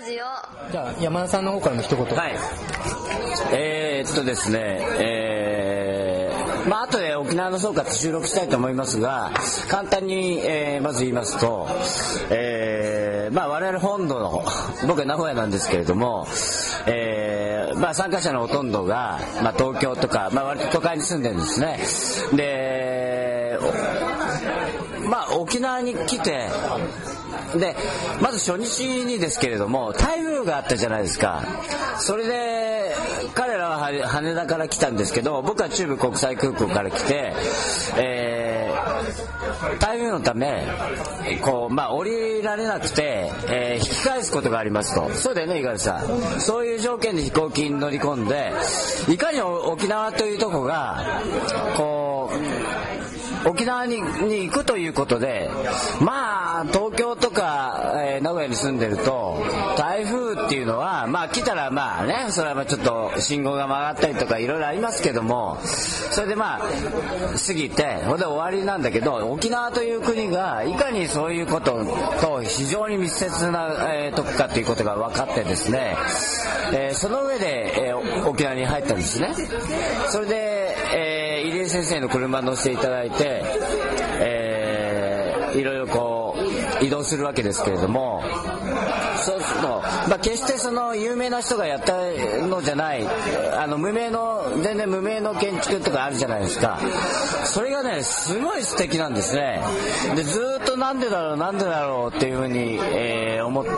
ジオ。 じゃあ山田さんの方からも一言。 はい。ですね、後で沖縄の総括収録したいと思いますが、簡単に、まず言いますと、我々本土の、僕は名古屋なんですけれども、参加者のほとんどが、東京とか、割と都会に住んでるんですね。で、沖縄に来て、でまず初日にですけれども台風があったじゃないですか。それで彼らは羽田から来たんですけど、僕は中部国際空港から来て、台風のため降りられなくて、引き返すことがありますと。そうだよね、五十嵐さん。そういう条件で飛行機に乗り込んで、いかに沖縄というとこが沖縄に行くということで、東京とか、名古屋に住んでると台風っていうのは来たらそれはちょっと信号が曲がったりとかいろいろありますけども、それで過ぎてそれで終わりなんだけど、沖縄という国がいかにそういうことと非常に密接な、とこかということが分かってですね、その上で、沖縄に入ったんですね。それで、入江先生の車乗せていただいて、いろいろ移動するわけですけれども、そうすると、決してその有名な人がやったのじゃない、全然無名の建築とかあるじゃないですか。それがねすごい素敵なんですね。でずっとなんでだろうっていうふうに、思って、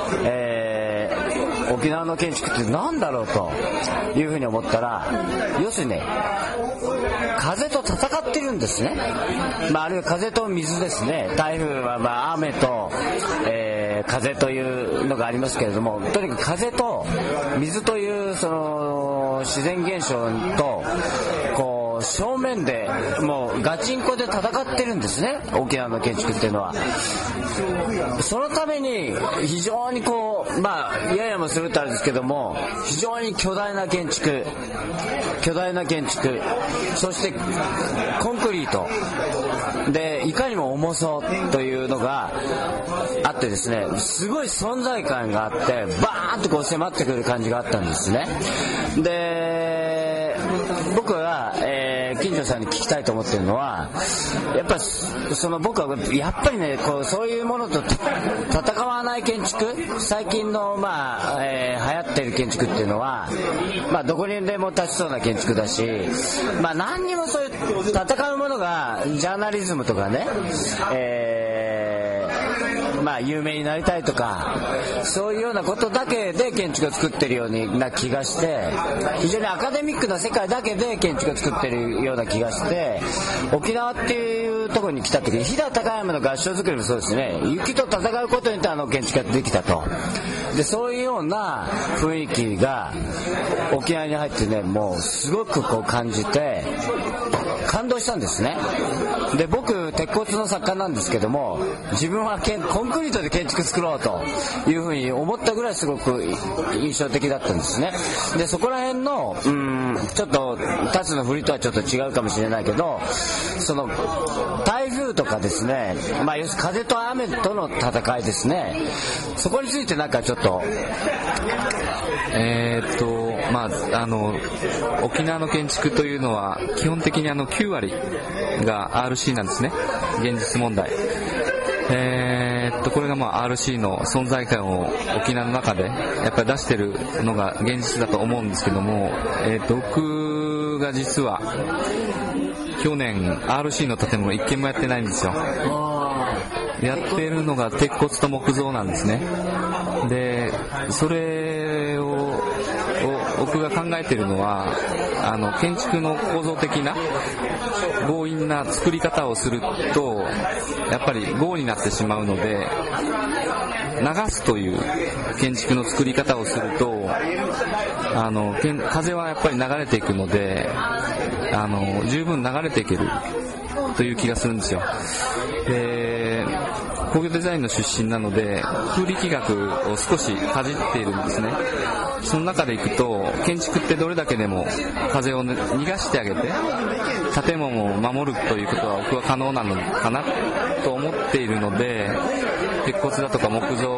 沖縄の建築ってなんだろうというふうに思ったら、要するにね、風と戦ってるんですね。あるいは風と水ですね。台風は雨と、風というのがありますけれども、とにかく風と水というその自然現象と正面でもうガチンコで戦ってるんですね、沖縄の建築っていうのは。そのために非常にややもするとあれですけども、非常に巨大な建築、そしてコンクリートでいかにも重そうというのがあってですね、すごい存在感があってバーンと迫ってくる感じがあったんですね。で僕は、金城さんに聞きたいと思ってるのは、やっぱ僕はやっぱりねそういうものと戦わない建築、最近の流行ってる建築っていうのはどこにでも立ちそうな建築だし、何にもそういう戦うものがジャーナリズムとかね、有名になりたいとかそういうようなことだけで建築を作ってるような気がして、非常にアカデミックな世界だけで建築を作ってるような気がして、沖縄っていうところに来た時に飛騨高山の合掌造りもそうですね、雪と戦うことによって建築ができたと。でそういうような雰囲気が沖縄に入ってね、もうすごく感じて感動したんですね。で僕鉄骨の作家なんですけども、自分はコンクリートで建築作ろうというふうに思ったぐらいすごく印象的だったんですね。でそこら辺のちょっと立つの振りとはちょっと違うかもしれないけど、その台風とかですね、要するに風と雨との戦いですね、そこについてなんかちょっと沖縄の建築というのは基本的に9割が RC なんですね、現実問題。これがRC の存在感を沖縄の中でやっぱり出してるのが現実だと思うんですけども、僕が実は去年 RC の建物一軒もやってないんですよ。やってるのが鉄骨と木造なんですね。でそれを僕が考えているのは、建築の構造的な強引な作り方をするとやっぱり豪になってしまうので、流すという建築の作り方をすると風はやっぱり流れていくので十分流れていけるという気がするんですよ。で工業デザインの出身なので風力学を少しかじっているんですね。その中でいくと建築ってどれだけでも風を逃がしてあげて建物を守るということは僕は可能なのかなと思っているので、鉄骨だとか木造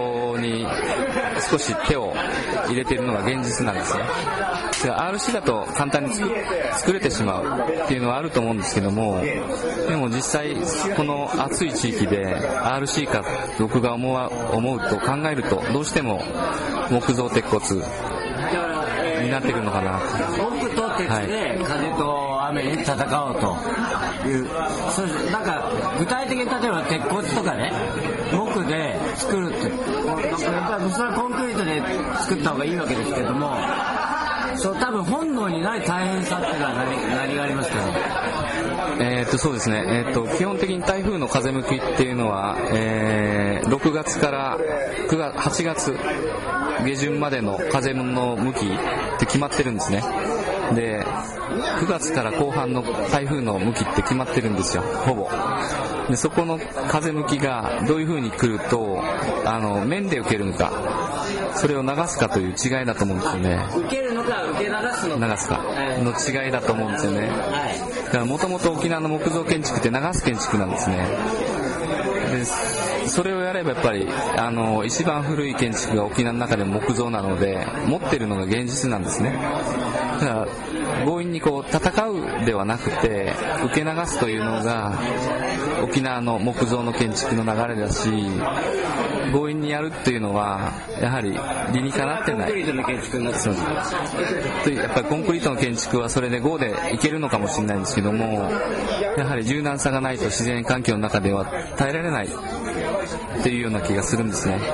に少し手を入れているのが現実なんですね。RC だと簡単に作れてしまうっていうのはあると思うんですけども、でも実際この暑い地域で RC か僕が思うと考えるとどうしても木造鉄骨になってくるのかな。 木と鉄で風と雨に戦おうという、なんか具体的に例えば鉄骨とかね、木で作るって、やっぱりそれはコンクリートで作った方がいいわけですけども、そう多分本能にない大変さっていうのは何がありますかね。 そうですね、基本的に台風の風向きっていうのは、6月から8月下旬までの風の向きって決まってるんですね。で9月から後半の台風の向きって決まってるんですよ、ほぼ。でそこの風向きがどういう風に来ると面で受けるのか、それを流すかという違いだと思うんですよね。 受けるのか受け流すのか、 流すかの違いだと思うんですよね。だからもともと沖縄の木造建築って流す建築なんですね。でそれをやればやっぱり一番古い建築が沖縄の中でも木造なので持ってるのが現実なんですね。だから強引にこう戦うではなくて受け流すというのが沖縄の木造の建築の流れだし、強引にやるっていうのはやはり理にかなってない。 コンクリートの建築になってます。 やっぱりコンクリートの建築はそれで5でいけるのかもしれないんですけども、やはり柔軟さがないと自然環境の中では耐えられないっていうような気がするんですね。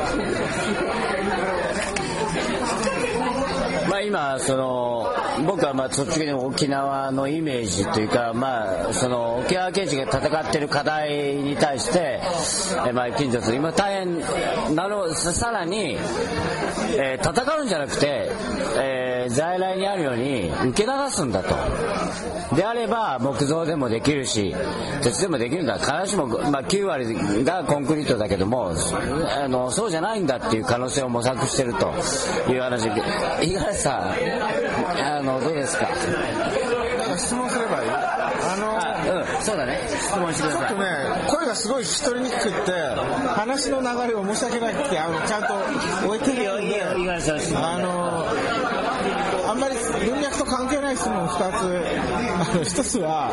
今僕は率直に沖縄のイメージというか、沖縄建築が戦っている課題に対して、近所と今大変さらに、戦うんじゃなくて、在来にあるように受け流すんだと。であれば木造でもできるし鉄でもできるんだ。必ずしも、9割がコンクリートだけどもそうじゃないんだっていう可能性を模索してるという話。五十嵐さんどうですか。 質問すればいい？ そうだね、質問してください。 ちょっとね、声がすごい聞き取りにくくって話の流れを申し訳ないってちゃんと置いてるようで、あんまり文脈と関係ない質問2つ。一つは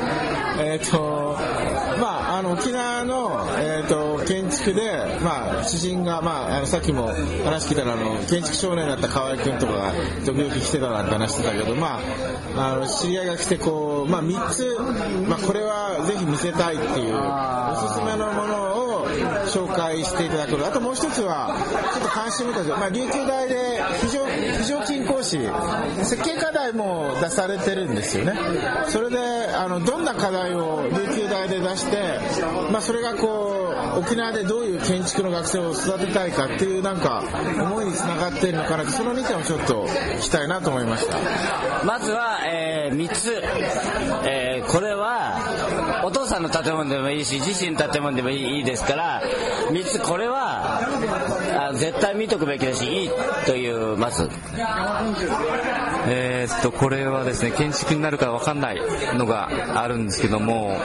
沖縄の建築で知人がさっきも話聞いたら建築少年だった河合君とかが時々来てたなんて話してたけど、知り合いが来て3つこれはぜひ見せたいっていうおすすめのものを紹介していただく。あともう一つはちょっと関心を持った琉球大で非常勤講師設計課題も出されてるんですよね。それでどんな課題を琉球大で出して、それが沖縄でどういう建築の学生を育てたいかっていう思いにつながっているのかなって、その2点をちょっと聞きたいなと思いました。 まずは、3つ、これはお父さんの建物でもいいし自身の建物でもいいですから、3つこれは絶対見とくべきだしいいというまずこれはですね、建築になるか分かんないのがあるんですけども、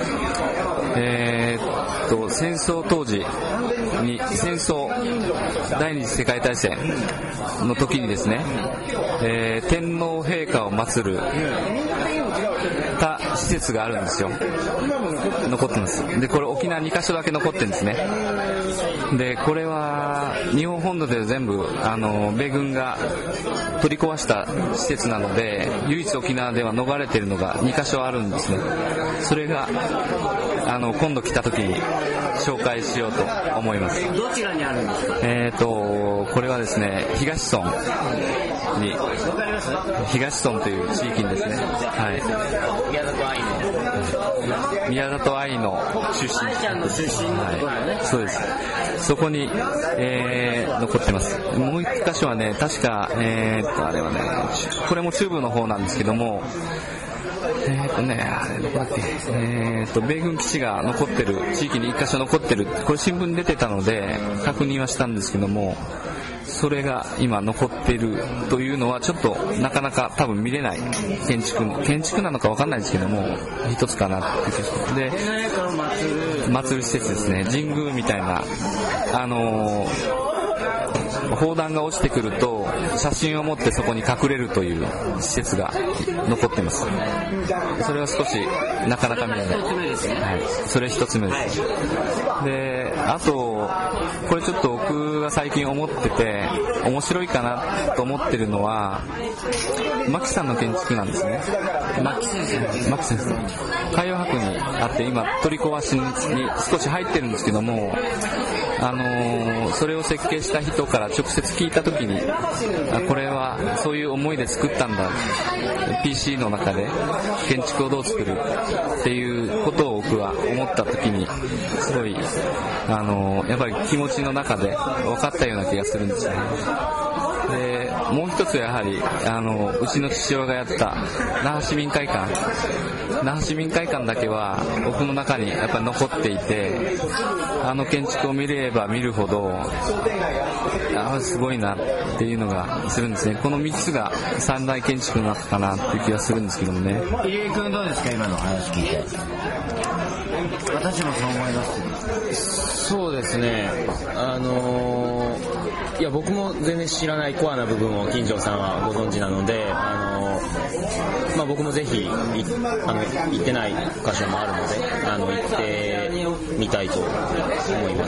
戦争当時に第二次世界大戦の時にですね、天皇陛下を祀るた施設があるんですよ。残ってます。でこれ沖縄2カ所だけ残ってるんですね。でこれは日本本土で全部米軍が取り壊した施設なので、唯一沖縄では逃れているのが2カ所あるんですね。それが今度来た時に紹介しようと思います。 どちらにあるんですか。 これはですね、東村に、東村という地域にですね、はい、宮里藍の出身、 愛ちゃんの出身のところね、 そうです。そこに、残ってます。もう一箇所はね、確かあれはね、これも中部の方なんですけども、あれどこだっけ、米軍基地が残ってる地域に一箇所残ってる、これ新聞に出てたので確認はしたんですけども、それが今残っているというのはちょっとなかなか多分見れない建築なのか分かんないですけども、一つかなってで祭る施設ですね。神宮みたいな砲弾が落ちてくると写真を持ってそこに隠れるという施設が残ってます。それは少しなかなか見れない。はい、それ一つ目です。で、あとこれちょっと僕が最近思ってて面白いかなと思ってるのは牧さんの建築なんですね。 牧先生海洋博にあって今取り壊しに少し入ってるんですけども、それを設計した人から直接聞いたときに、これはそういう思いで作ったんだ、 PC の中で建築をどう作るっていうことを僕は思ったときにすごいやっぱり気持ちの中で分かったような気がするんですよね。で、もう一つはやはりうちの父親がやった那覇市民会館だけは僕の中にやっぱり残っていて、建築を見れば見るほどすごいなっていうのがするんですね。この3つが三大建築の中かなっていう気がするんですけどもね。 入江君どうですか、今の話聞いて。私もそう思います。 そうですね、いや僕も全然知らないコアな部分を金城さんはご存知なので、僕もぜひ行ってない箇所もあるので行ってみたいと思います。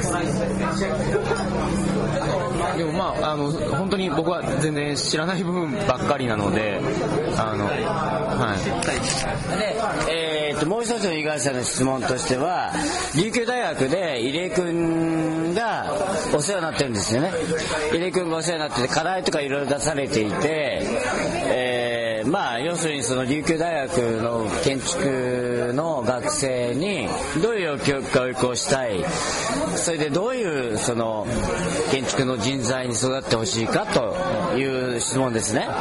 でも本当に僕は全然知らない部分ばっかりなので、はい。 で、もう一つの井川さんの質問としては、琉球大学で入江君がお世話になってるんですよね。入江君がお世話になってて課題とかいろいろ出されていて、要するにその琉球大学の建築の学生にどういう教育をしたい、それでどういうその建築の人材に育ってほしいかという質問ですね。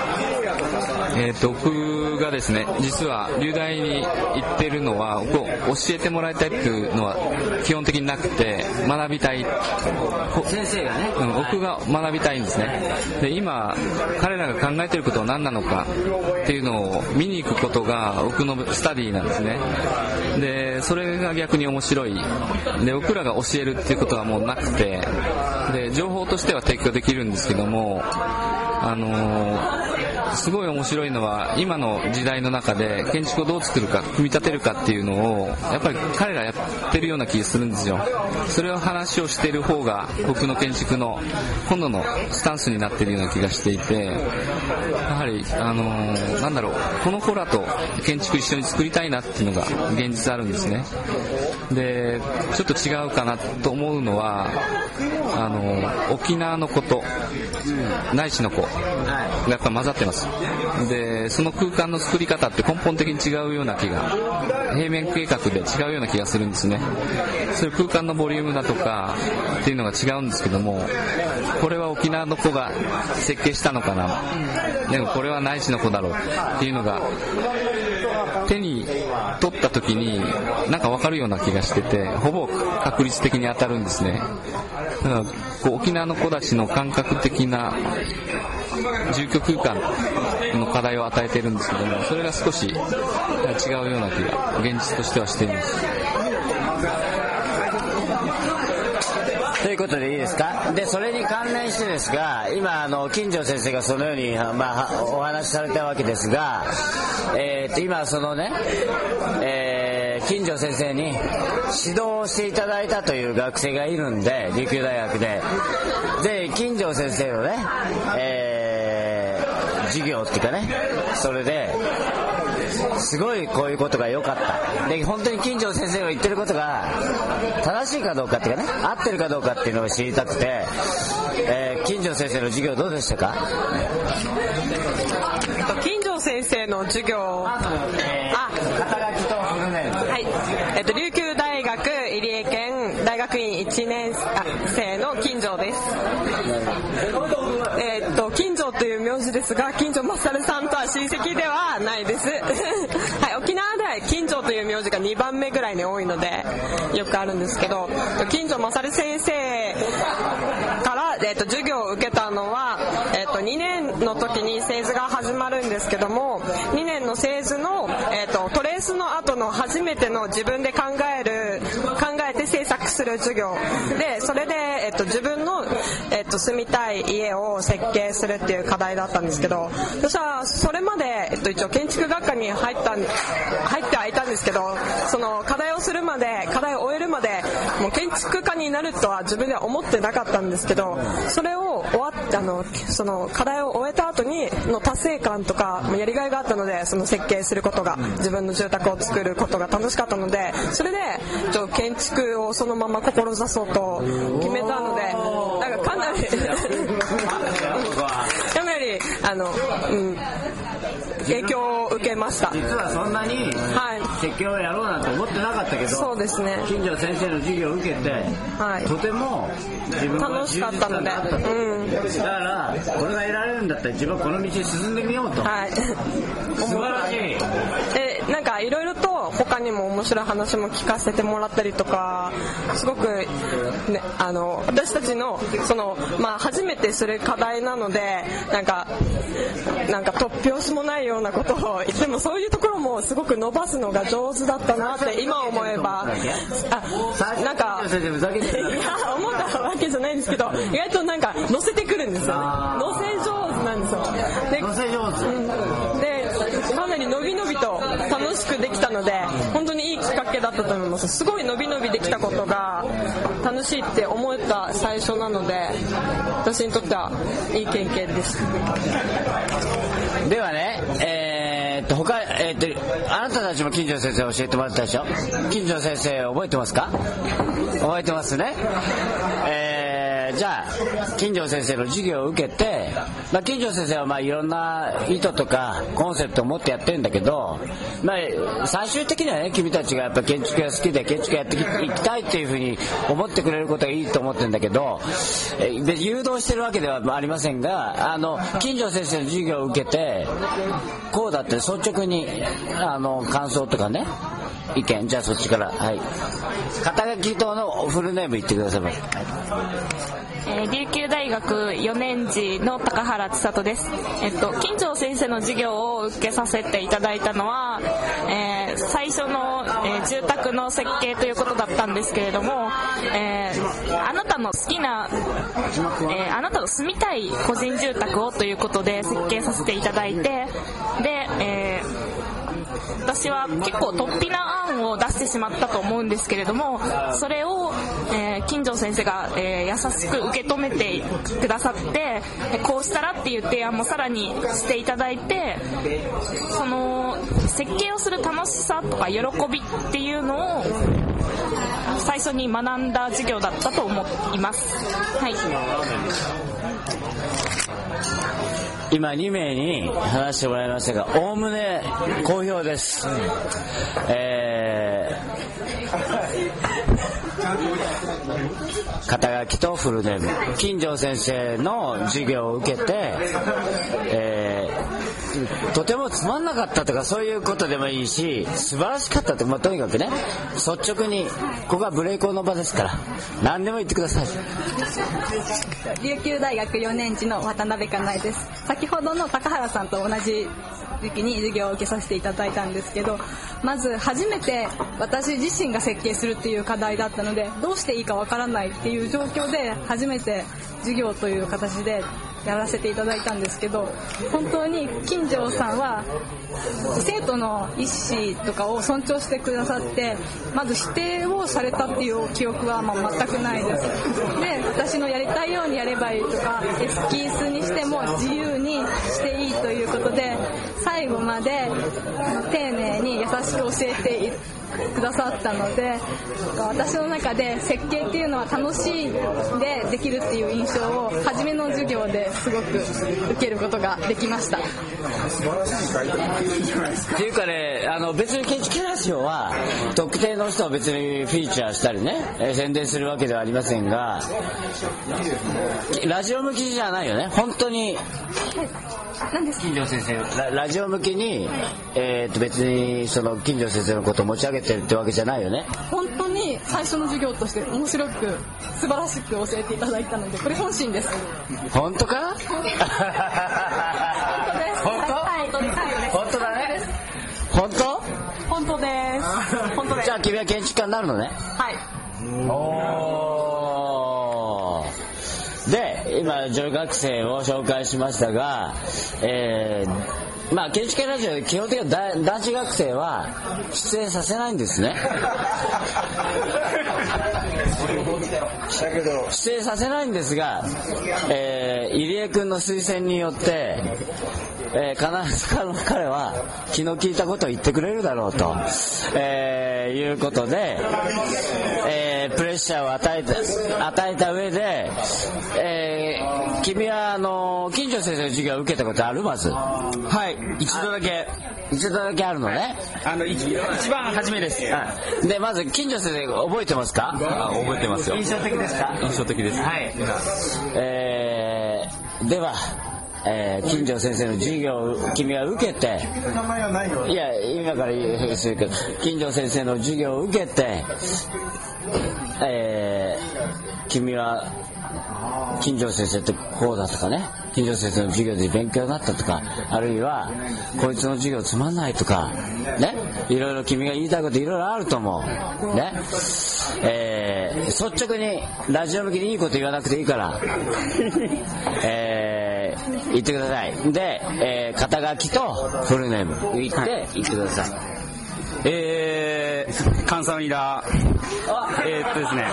僕がですね、実は琉大に行ってるのは教えてもらいたいっていうのは基本的になくて、学びたい、 先生がね、 僕が学びたいんですね。で、今彼らが考えてることは何なのかっていうのを見に行くことが僕のスタディなんですね。で、それが逆に面白い。で、僕らが教えるっていうことはもうなくて、で、情報としては提供できるんですけども、すごい面白いのは今の時代の中で建築をどう作るか組み立てるかっていうのをやっぱり彼らやってるような気がするんですよ。それを話をしている方が僕の建築の今度のスタンスになっているような気がしていて、やはりこの子らと建築一緒に作りたいなっていうのが現実あるんですね。で、ちょっと違うかなと思うのは沖縄の子と内地の子がやっぱ混ざってます。で、その空間の作り方って根本的に違うような気が、平面計画で違うような気がするんですね。そういう空間のボリュームだとかっていうのが違うんですけども、これは沖縄の子が設計したのかな、でもこれは内地の子だろうっていうのが手に取った時になんか分かるような気がしてて、ほぼ確率的に当たるんですね。だから沖縄の子たちの感覚的な住居空間の課題を与えているんですけども、それが少し違うような気が現実としてはしています。 ということでいいですか。で、それに関連してですが、今金城先生がそのように、お話しされたわけですが、今そのね、金城先生に指導をしていただいたという学生がいるんで、琉球大学で金城先生のね、授業っていうかね、それですごいこういうことが良かったで、本当に金城先生が言ってることが正しいかどうかっていうかね、合ってるかどうかっていうのを知りたくて、金城先生の授業どうでしたか。 金城先生の授業、 肩書きとフルネーム。 はい、琉球大学入江県大学院1年生の金城です。金城という名字ですが、金城勝さんとは親戚ではないです。はい、沖縄では金城という名字が2番目ぐらいに多いのでよくあるんですけど、金城勝先生から、授業を受けたのは、2年の時に製図が始まるんですけども、2年の製図の、トレースの後の初めての自分で考えて制作する授業で、それで、自分の、 住みたい家を設計するっていう課題だったんですけど、私はそれまで、一応建築学科に入ってはいたんですけど、その課題を終えるまでもう建築家になるとは自分では思ってなかったんですけど、それをその課題を終えた後にの達成感とかやりがいがあったので、その設計することが、自分の住宅を作ることが楽しかったので、それで建築をそのまま志そうと決めたので、なんかかなり影響を受けました。 実はそんなに設計をやろうなんて思ってなかったけど、 そうですね、 金城先生の授業を受けて、とても自分が楽しかったので、 だからこれが得られるんだったら自分はこの道に進んでみようと、素晴らしい。 で、なんかいろいろと他にも面白い話も聞かせてもらったりとか、すごく、ね、私たちの初めてする課題なので、なんか突拍子もないようなことを言っても、そういうところもすごく伸ばすのが上手だったなって今思えば、なんかいや思ったわけじゃないんですけど、意外となんか乗せてくるんですよね。乗せ上手なんですよ。 乗せ上手で、かなり伸び伸びと楽しくできたので、本当にいいきっかけだったと思います。すごい伸び伸びできたことが楽しいって思えた最初なので、私にとってはいい経験です。 ではね、あなたたちも金城先生教えてもらったでしょ。金城先生覚えてますか？覚えてますね。じゃあ金城先生の授業を受けて、金城先生はいろんな意図とかコンセプトを持ってやってるんだけど、最終的にはね、君たちがやっぱ建築が好きで建築やっていきたいっていうふうに思ってくれることがいいと思ってるんだけど、誘導してるわけではありませんが、金城先生の授業を受けてこうだって率直に感想とかね、意見、じゃあそっちから、肩書き等のフルネーム言ってください。 琉球大学4年次の高原千里です。金城先生の授業を受けさせていただいたのは、最初の、住宅の設計ということだったんですけれども、あなたの好きな、あなたの住みたい個人住宅をということで設計させていただいて、で、私は結構突飛な案を出してしまったと思うんですけれども、それを、金城先生が、優しく受け止めてくださって、こうしたらっていう提案もさらにしていただいて、その設計をする楽しさとか喜びっていうのを最初に学んだ授業だったと思います。 今2名に話してもらいましたが、おおむね好評です。肩書きとフルネーム、金城先生の授業を受けて、とてもつまんなかったとかそういうことでもいいし、素晴らしかったとか、とにかくね、率直に、ここはブレイクの場ですから何でも言ってください。 琉球大学4年次の渡辺かなえです。先ほどの高原さんと同じ時期に授業を受けさせていただいたんですけど、まず初めて私自身が設計するっていう課題だったので、どうしていいかわからないっていう状況で初めて授業という形でやらせていただいたんですけど、本当に金城さんは生徒の意思とかを尊重してくださって、まず否定をされたっていう記憶は全くないです。で、私のやりたいようにやればいいとか、エスキースにしても自由にしていいということで、最後まで丁寧に優しく教えてくださったので、私の中で設計っていうのは楽しいでできるっていう印象を初めの授業ですごく受けることができました。 素晴らしい回答っていうかね、別に建築ラジオは特定の人を別にフィーチャーしたりね、宣伝するわけではありませんが、ラジオ向きじゃないよね、本当に。金城先生ラジオ向きに、別にその金城先生のことを持ち上げてるってわけじゃないよね。 本当に最初の授業として面白く素晴らしく教えていただいたので、これ本心です。 本当か？本当？本当だね。本当？ 本当です。本当です。 じゃあ君は建築家になるのね。 はい。 おー。で、 今女学生を紹介しましたが、まあ建築系ラジオ基本的には男子学生は出演させないんですね。出演させないんですが、入江君の推薦によって、必ず彼は気の利いたことを言ってくれるだろうと、いうことで、プレッシャーを与えた上で、君は金城先生の授業を受けたことある？まず。 はい、一度だけあるのね。一番初めです。 で、まず金城先生覚えてますか？ 覚えてますよ。 印象的ですか？ 印象的です。 はい。 では、金城先生の授業を君は受けて、いや今から言うするけど、金城先生の授業を受けて、君は金城先生ってこうだとかね、金城先生の授業で勉強になったとか、あるいはこいつの授業つまんないとかね、いろいろ君が言いたいこといろいろあると思うね。率直にラジオ向きにいいこと言わなくていいから言ってください。で、肩書きとフルネーム言ってください。 関西リーダー。ですね。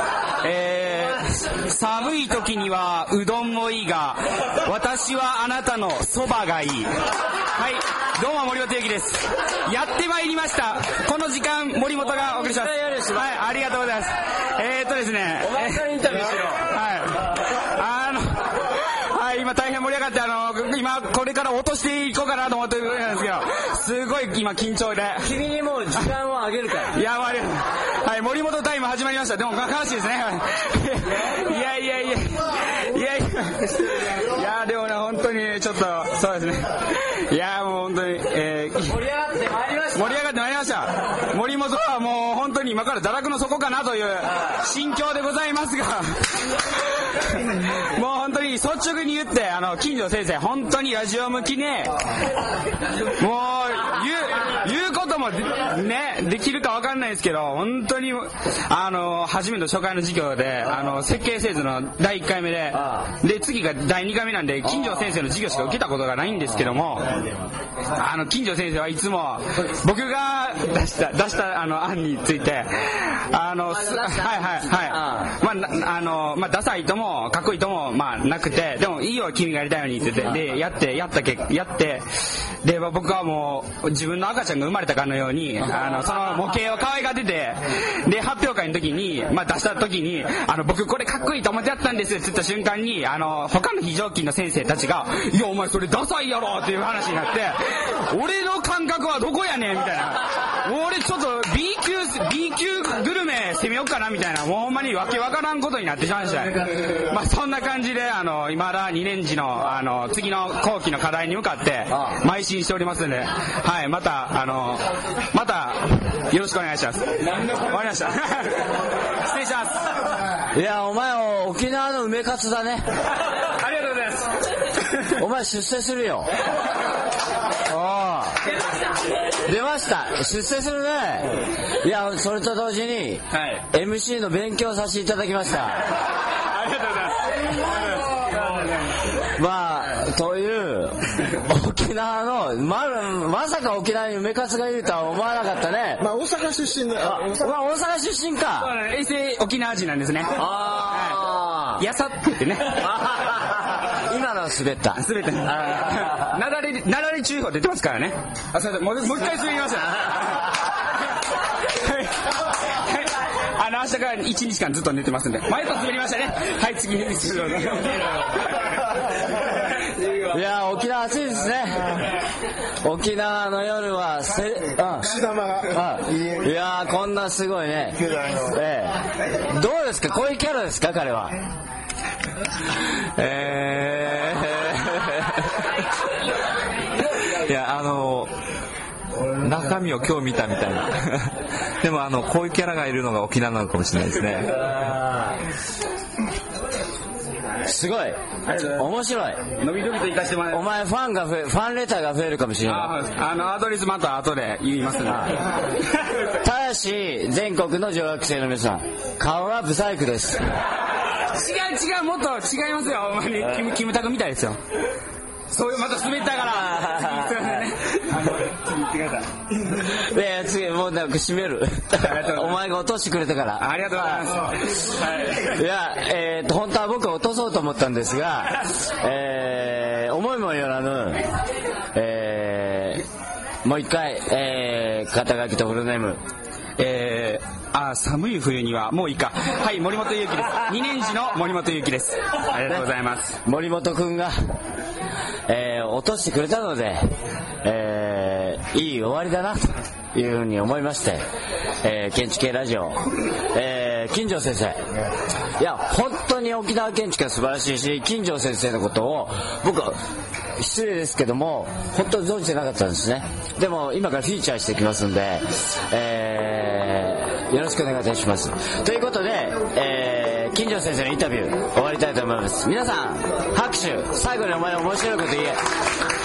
寒い時にはうどんもいいが、私はあなたのそばがいい。はい、どうも森本ゆきです。やってまいりました。この時間森本がお送りします。はい、ありがとうございます。ですね。お前からインタビューしろ。はい、今大変盛り上がって今これから落としていこうかなと思ってるんですけど、すごい今緊張で。 君にもう時間をあげるから。 いや、はい、森本タイム始まりました。でも悲しいですね。いやでもね、本当にちょっとそうですね。いやもう本当に、盛り上がってまいりました。森本はもう本当に今から堕落の底かなという心境でございますがもう本当に率直に言って、金城先生本当にラジオ向きね、もう言うこともねできるか分かんないですけど、本当に初めて初回の授業で設計製図の第1回目で次が第2回目なんで、金城先生の授業しか受けたことがないんですけども、金城先生はいつも僕が出した案についてダサいともかっこいいともなくて、でもいいよ君がやりたいようにって言って、でやってで僕はもう自分の赤ちゃんが生まれたかのようにその模型を可愛がってて、で発表会の時に出した時に僕これかっこいいと思ってやったんですって言った瞬間に他の非常勤の先生たちがいやお前それダサいやろっていう話になって、俺の感覚はどこやねんみたいな、俺ちょっと B 級グルメ攻めようかなみたいな、もうほんまにわけわからんことになってしまいました。そんな感じで今だ2年次の次の後期の課題に向かって邁進しておりますので、はい、またよろしくお願いします。終わりました失礼します。 いやお前沖縄の梅カツだね。 ありがとうございますお前出世するよ。出ました、出世するね。いやそれと同時に、はい、MC の勉強させていただきました。 ありがとうございます。という沖縄のまさか沖縄に梅カツがいるとは思わなかったね。 大阪出身で、 大阪出身か。 衛星沖縄人なんですね。やさって言ってね今のは滑ったなだれ注意報出てますからね。すいません、もう一回滑りました明日から1日間ずっと寝てますんで、前と滑りましたね。はい、次にいや沖縄暑いですね。沖縄の夜は櫛玉がいやこんなすごいね。どうですか、こういうキャラですか彼は。 いや中身を今日見たみたいなでもこういうキャラがいるのが沖縄なのかもしれないですね。 すごい面白い。 伸び伸びと行かせてもらいます。 お前ファンレターが増えるかもしれない。 アドレスまた後で言いますね。 ただし全国の女学生の皆さん、顔はブサイクです。 違う、もっと違いますよ、ほんまに。キムタクみたいですよ。そういう、また滑ったから。すいませんね。言ってください。 いや、次、もうなんか閉める。お前が落としてくれたから。 ありがとうございます。 いや、本当は僕は落とそうと思ったんですが、思いもよらぬ、もう一回、肩書きとフルネーム。 寒い冬にはもういいか。はい、森本裕樹です。2年次の森本裕樹です。ありがとうございます。 森本くんが、落としてくれたので、いい終わりだなというふうに思いまして、建築系ラジオ、金城先生、いや本当に沖縄建築が素晴らしいし、金城先生のことを僕は失礼ですけども本当に存じてなかったんですね。でも今からフィーチャーしていきますんで、よろしくお願いいたします。ということで、金城先生のインタビュー終わりたいと思います。皆さん拍手、最後にお前面白いこと言え。